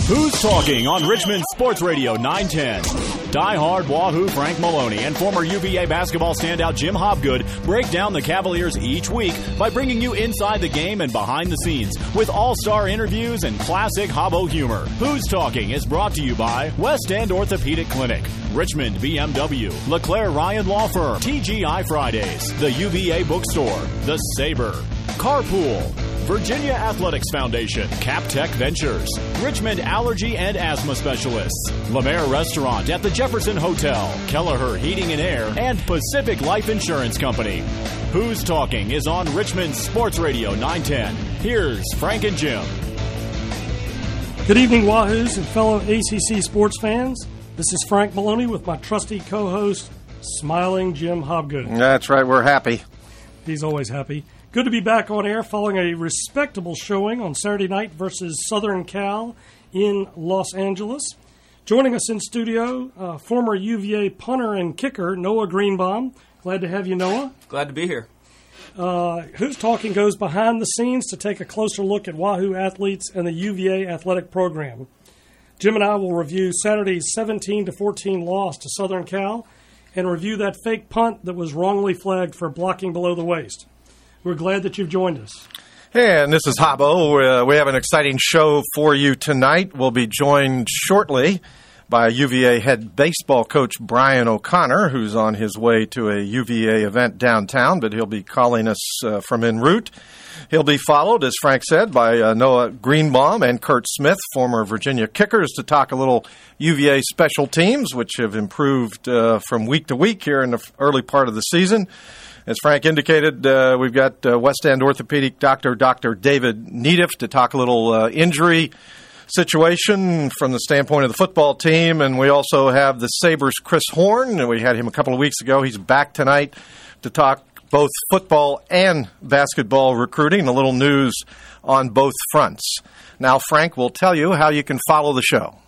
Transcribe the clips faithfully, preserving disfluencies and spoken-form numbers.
Who's Talking on Richmond Sports Radio nine ten. Die-hard Wahoo Frank Maloney and former U V A basketball standout Jim Hobgood break down the Cavaliers each week by bringing you inside the game and behind the scenes with all-star interviews and classic Hobbo humor. Who's Talking is brought to you by West End Orthopedic Clinic, Richmond B M W, LeClaire Ryan Law Firm, T G I Fridays, the U V A Bookstore, The Sabre, Carpool, Virginia Athletics Foundation, CapTech Ventures, Richmond Allergy and Asthma Specialists, Lemaire Restaurant at the Jefferson Hotel, Kelleher Heating and Air, and Pacific Life Insurance Company. Who's Talking is on Richmond Sports Radio nine ten. Here's Frank and Jim. Good evening, Wahoos and fellow A C C sports fans. This is Frank Maloney with my trusty co-host, Smiling Jim Hobgood. That's right, we're happy. He's always happy. Good to be back on air following a respectable showing on Saturday night versus Southern Cal in Los Angeles. Joining us in studio, uh, former U V A punter and kicker, Noah Greenbaum. Glad to have you, Noah. Glad to be here. Uh, Who's Talking goes behind the scenes to take a closer look at Wahoo athletes and the U V A athletic program. Jim and I will review Saturday's seventeen to fourteen loss to Southern Cal and review that fake punt that was wrongly flagged for blocking below the waist. We're glad that you've joined us. Hey, and this is Hobbo. Uh, we have an exciting show for you tonight. We'll be joined shortly by U V A head baseball coach Brian O'Connor, who's on his way to a U V A event downtown, but he'll be calling us uh, from en route. He'll be followed, as Frank said, by uh, Noah Greenbaum and Kurt Smith, former Virginia kickers, to talk a little U V A special teams, which have improved uh, from week to week here in the early part of the season. As Frank indicated, uh, we've got uh, West End orthopedic doctor, Doctor David Neediff, to talk a little uh, injury situation from the standpoint of the football team. And we also have the Sabres' Chris Horn, and we had him a couple of weeks ago. He's back tonight to talk both football and basketball recruiting, a little news on both fronts. Now, Frank will tell you how you can follow the show.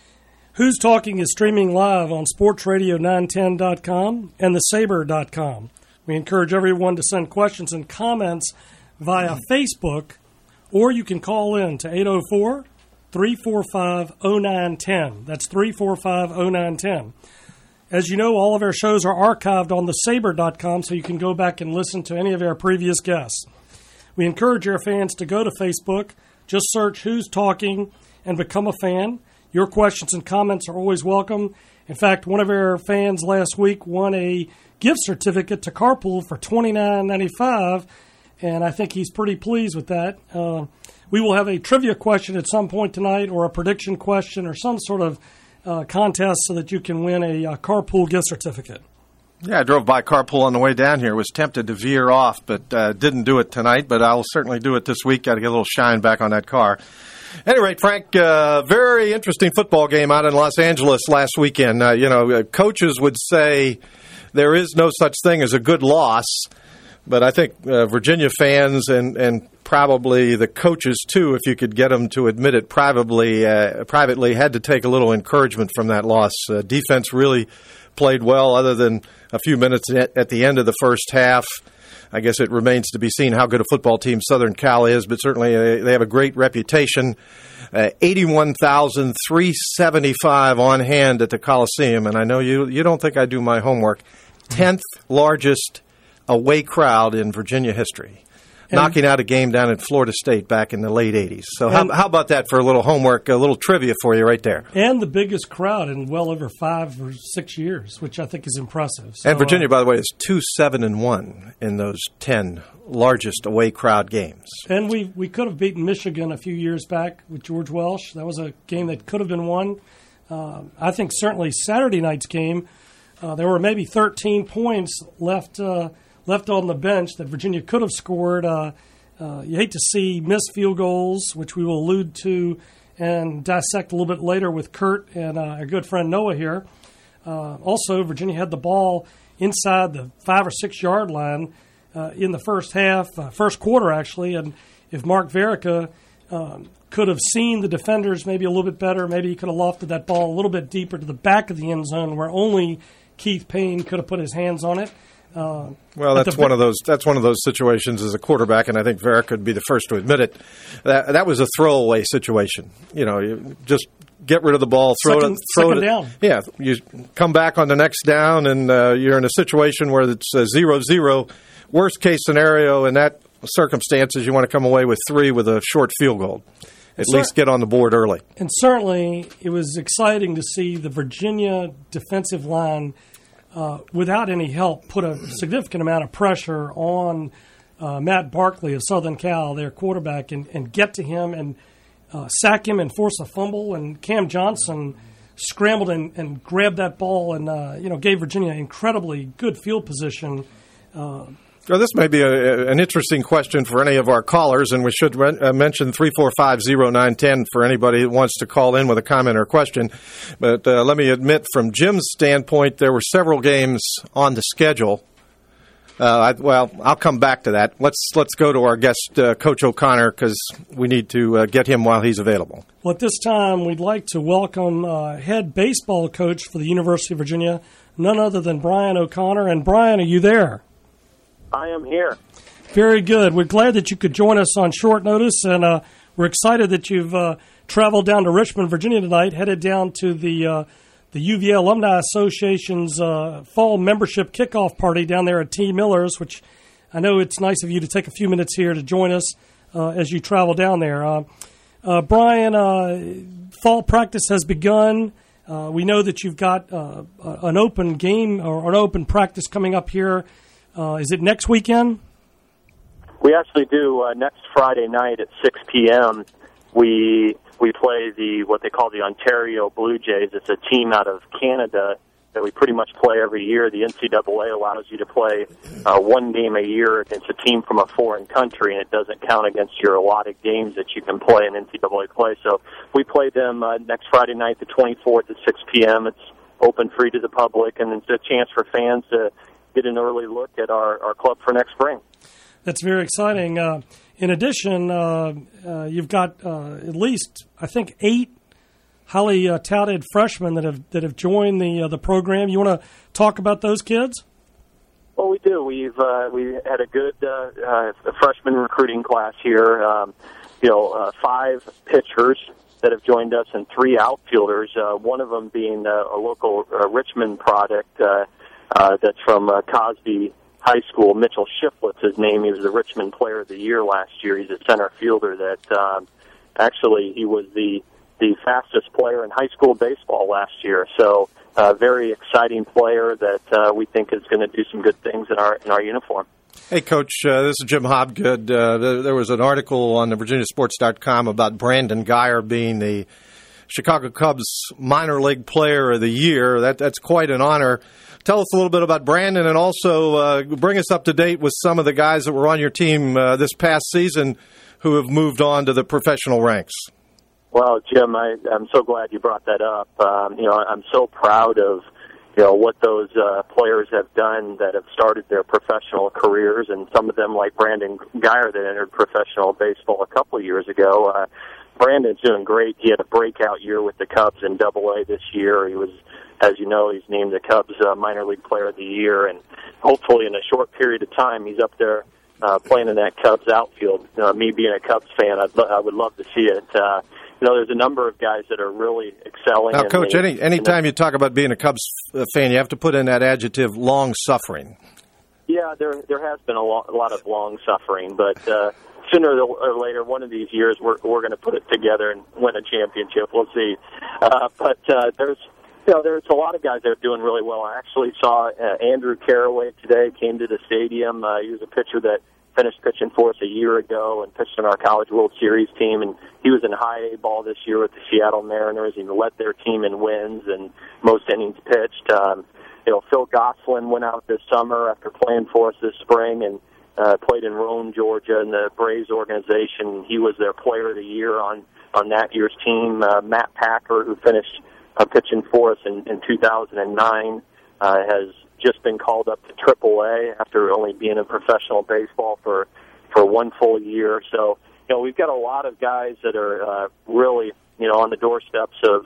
Who's Talking is streaming live on sports radio nine ten dot com and the sabre dot com. We encourage everyone to send questions and comments via Facebook, or you can call in to eight oh four, three four five, oh nine one oh. That's three four five, oh nine one oh. As you know, all of our shows are archived on the sabre dot com, so you can go back and listen to any of our previous guests. We encourage our fans to go to Facebook, just search Who's Talking, and become a fan. Your questions and comments are always welcome. In fact, one of our fans last week won a gift certificate to Carpool for twenty-nine ninety-five, and I think he's pretty pleased with that. Uh, we will have a trivia question at some point tonight, or a prediction question, or some sort of uh, contest so that you can win a uh, Carpool gift certificate. Yeah, I drove by Carpool on the way down here. Was tempted to veer off, but uh, didn't do it tonight, but I'll certainly do it this week. Got to get a little shine back on that car. At any rate, Frank, uh, very interesting football game out in Los Angeles last weekend. Uh, you know, uh, coaches would say there is no such thing as a good loss, but I think uh, Virginia fans and, and probably the coaches, too, if you could get them to admit it privately, uh, privately had to take a little encouragement from that loss. Uh, defense really played well other than a few minutes at, at the end of the first half. I guess it remains to be seen how good a football team Southern Cal is, but certainly uh, they have a great reputation. Uh, eighty-one thousand three hundred seventy-five on hand at the Coliseum, and I know you you don't think I do my homework. tenth largest away crowd in Virginia history, and knocking out a game down in Florida State back in the late eighties. So how, how about that for a little homework, a little trivia for you right there? And the biggest crowd in well over five or six years, which I think is impressive. So, and Virginia, uh, by the way, is two seven and one in those ten largest away crowd games. And we we could have beaten Michigan a few years back with George Welsh. That was a game that could have been won. Uh, I think certainly Saturday night's game, uh, there were maybe thirteen points left uh, left on the bench that Virginia could have scored. Uh, uh, you hate to see missed field goals, which we will allude to and dissect a little bit later with Kurt and uh, our good friend Noah here. Uh, also, Virginia had the ball inside the five or six yard line uh, in the first half, uh, first quarter actually, and if Mark Verica um, could have seen the defenders maybe a little bit better, maybe he could have lofted that ball a little bit deeper to the back of the end zone where only Keith Payne could have put his hands on it. Uh, well, that's the, one of those. That's one of those situations as a quarterback, and I think Vera could be the first to admit it. That that was a throwaway situation. You know, you just get rid of the ball, throw second, it, throw second it. down. Yeah, you come back on the next down, and uh, you're in a situation where it's uh, zero zero. Worst case scenario in that circumstances, you want to come away with three with a short field goal. At Cer- least get on the board early. And certainly, it was exciting to see the Virginia defensive line, uh, without any help, put a significant amount of pressure on uh, Matt Barkley of Southern Cal, their quarterback, and, and get to him and uh, sack him and force a fumble. And Cam Johnson scrambled and, and grabbed that ball and uh, you know gave Virginia incredibly good field position. Uh, Well, this may be a, an interesting question for any of our callers, and we should re- uh, mention three four five oh nine one oh for anybody that wants to call in with a comment or question. But uh, let me admit, from Jim's standpoint, there were several games on the schedule. Uh, I, well, I'll come back to that. Let's let's go to our guest, uh, Coach O'Connor, because we need to uh, get him while he's available. Well, at this time, we'd like to welcome uh, head baseball coach for the University of Virginia, none other than Brian O'Connor. And Brian, are you there? I am here. Very good. We're glad that you could join us on short notice, and uh, we're excited that you've uh, traveled down to Richmond, Virginia tonight, headed down to the uh, the U V A Alumni Association's uh, fall membership kickoff party down there at T. Miller's, which I know it's nice of you to take a few minutes here to join us uh, as you travel down there. Uh, uh, Brian, uh, fall practice has begun. Uh, we know that you've got uh, an open game or an open practice coming up here. Uh, is it next weekend? We actually do. Uh, next Friday night at six p.m., we we play the what they call the Ontario Blue Jays. It's a team out of Canada that we pretty much play every year. The N C double A allows you to play uh, one game a year against a team from a foreign country, and it doesn't count against your allotted games that you can play in N C double A play. So we play them uh, next Friday night, the twenty-fourth at six p.m. It's open, free to the public, and it's a chance for fans to get an early look at our, our club for next spring. That's very exciting. Uh, in addition, uh, uh, you've got uh, at least, I think, eight highly uh, touted freshmen that have that have joined the uh, the program. You want to talk about those kids? Well, we do. We've uh, we had a good uh, uh, freshman recruiting class here. Um, you know, uh, five pitchers that have joined us and three outfielders. Uh, one of them being uh, a local uh, Richmond product. Uh, Uh, that's from uh, Cosby High School. Mitchell Shiflett's his name. He was the Richmond Player of the Year last year. He's a center fielder that um, actually he was the the fastest player in high school baseball last year. So a uh, very exciting player that uh, we think is going to do some good things in our in our uniform. Hey, Coach, uh, this is Jim Hobgood. Uh, there, there was an article on the Virginia Sports dot com about Brandon Guyer being the Chicago Cubs minor league player of the year. That That's quite an honor. Tell us a little bit about Brandon, and also uh, bring us up to date with some of the guys that were on your team uh, this past season who have moved on to the professional ranks. Well, Jim, I, I'm so glad you brought that up. Um, you know, I'm so proud of you know what those uh, players have done that have started their professional careers, and some of them, like Brandon Guyer, that entered professional baseball a couple of years ago. Uh, Brandon's doing great. He had a breakout year with the Cubs in Double A this year. He was, as you know, he's named the Cubs uh, minor league player of the year, and hopefully in a short period of time, he's up there uh, playing in that Cubs outfield. Uh, me being a Cubs fan, I'd lo- I would love to see it. Uh, you know, there's a number of guys that are really excelling. Now, Coach, the, any anytime you talk about being a Cubs fan, you have to put in that adjective, long-suffering. Yeah, there there has been a, lo- a lot of long suffering, but uh, sooner or later, one of these years, we're we're going to put it together and win a championship. We'll see. Uh, but uh, there's you know there's a lot of guys that are doing really well. I actually saw uh, Andrew Carraway today came to the stadium. Uh, he was a pitcher that finished pitching for us a year ago and pitched on our College World Series team, and he was in high A ball this year with the Seattle Mariners. He led their team in wins and most innings pitched. Um, you know, Phil Gosselin went out this summer after playing for us this spring and uh, played in Rome, Georgia, in the Braves organization. He was their player of the year on, on that year's team. Uh, Matt Packer, who finished uh, pitching for us in, in two thousand nine, uh, has just been called up to triple A after only being in professional baseball for, for one full year. So, you know, we've got a lot of guys that are uh, really, you know, on the doorsteps of being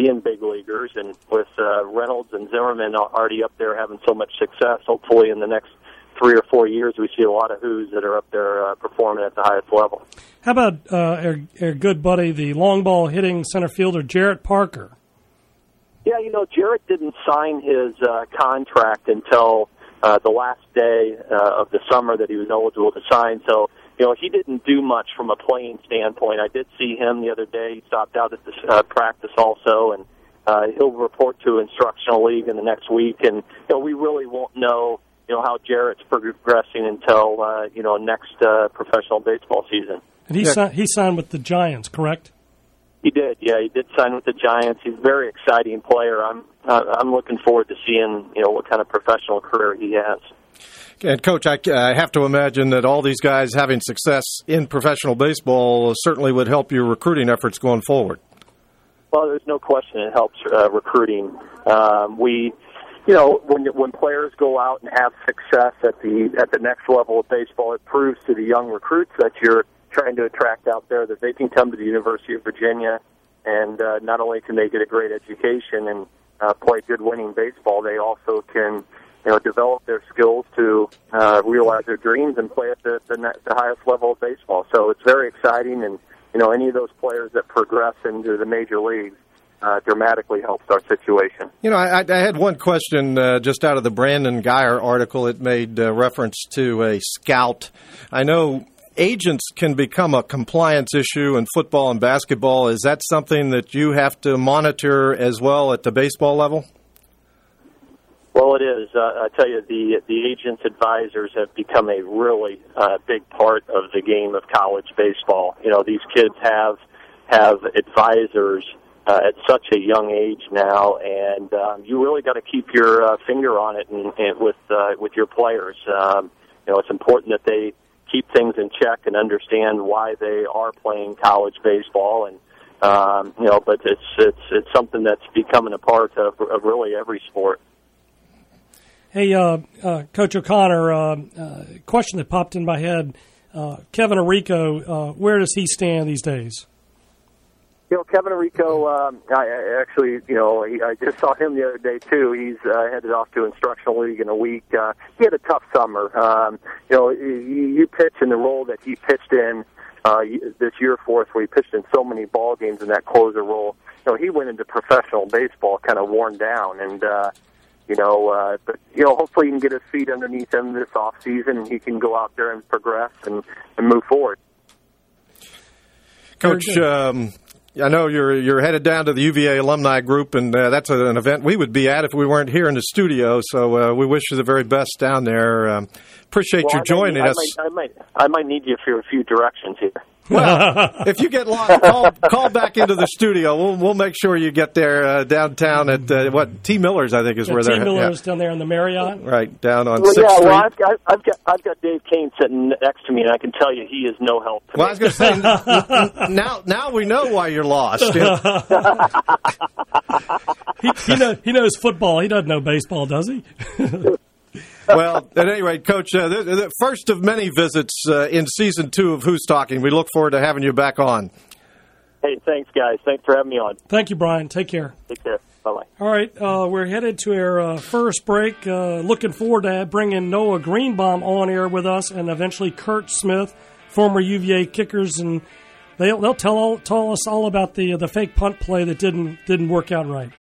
seeing big leaguers, and with uh, Reynolds and Zimmerman already up there having so much success, hopefully in the next three or four years we see a lot of Who's that are up there uh, performing at the highest level. How about uh, our, our good buddy, the long ball hitting center fielder, Jarrett Parker? Yeah, you know, Jarrett didn't sign his uh, contract until uh, the last day uh, of the summer that he was eligible to sign, so you know, he didn't do much from a playing standpoint. I did see him the other day. He stopped out at the uh, practice also, and uh, he'll report to Instructional League in the next week. And, you know, we really won't know, you know, how Jarrett's progressing until, uh, you know, next uh, professional baseball season. And he, yeah. si- he signed with the Giants, correct? He did, yeah. He did sign with the Giants. He's a very exciting player. I'm uh, I'm looking forward to seeing, you know, what kind of professional career he has. And, Coach, I, I have to imagine that all these guys having success in professional baseball certainly would help your recruiting efforts going forward. Well, there's no question it helps uh, recruiting. Um, we, you know, when when players go out and have success at the at the next level of baseball, it proves to the young recruits that you're trying to attract out there that they can come to the University of Virginia, and uh, not only can they get a great education and uh, play good winning baseball, they also can, you know, develop their skills to uh, realize their dreams and play at the, the, the highest level of baseball. So it's very exciting, and, you know, any of those players that progress into the major leagues uh, dramatically helps our situation. You know, I, I had one question uh, just out of the Brandon Geyer article. It made uh, reference to a scout. I know agents can become a compliance issue in football and basketball. Is that something that you have to monitor as well at the baseball level? Well, it is. Uh, I tell you, the the agents' advisors have become a really uh, big part of the game of college baseball. You know, these kids have have advisors uh, at such a young age now, and um, you really got to keep your uh, finger on it and, and with uh, with your players. Um, you know, it's important that they keep things in check and understand why they are playing college baseball, and um, you know, but it's it's it's something that's becoming a part of, of really every sport. Hey, uh, uh, Coach O'Connor, uh, uh, question that popped in my head. Uh, Kevin Arrico, uh, where does he stand these days? You know, Kevin Arrico, um, I, I actually, you know, he, I just saw him the other day, too. He's uh, headed off to Instructional League in a week. Uh, he had a tough summer. Um, you know, you, you pitch in the role that he pitched in uh, this year for us, where he pitched in so many ball games in that closer role. You know, he went into professional baseball kind of worn down, and, uh, You know, uh, but, you know, hopefully he can get his feet underneath him this off season and he can go out there and progress and, and move forward. Coach, um, I know you're you're headed down to the U V A alumni group, and uh, that's an event we would be at if we weren't here in the studio, so uh, we wish you the very best down there. Um, appreciate well, you joining I might, us. I might, I might, I might need you for a few directions here. Well, if you get lost, call, call back into the studio. We'll we'll make sure you get there uh, downtown at uh, what T. Miller's, I think is yeah, where T. they're. Miller's yeah. down there in the Marriott. Right down on well, Sixth yeah, Street. well, I've got, I've got I've got Dave Kane sitting next to me, and I can tell you he is no help to well, me. I was going to say now now we know why you're lost. he, he, know, he knows football. He doesn't know baseball, does he? Well, at any rate, Coach, uh, the, the first of many visits uh, in Season two of Who's Talking. We look forward to having you back on. Hey, thanks, guys. Thanks for having me on. Thank you, Brian. Take care. Take care. Bye-bye. All right, uh, we're headed to our uh, first break. Uh, looking forward to bringing Noah Greenbaum on air with us, and eventually Kurt Smith, former U V A kickers, and they'll, they'll tell all, tell us all about the the fake punt play that didn't didn't work out right.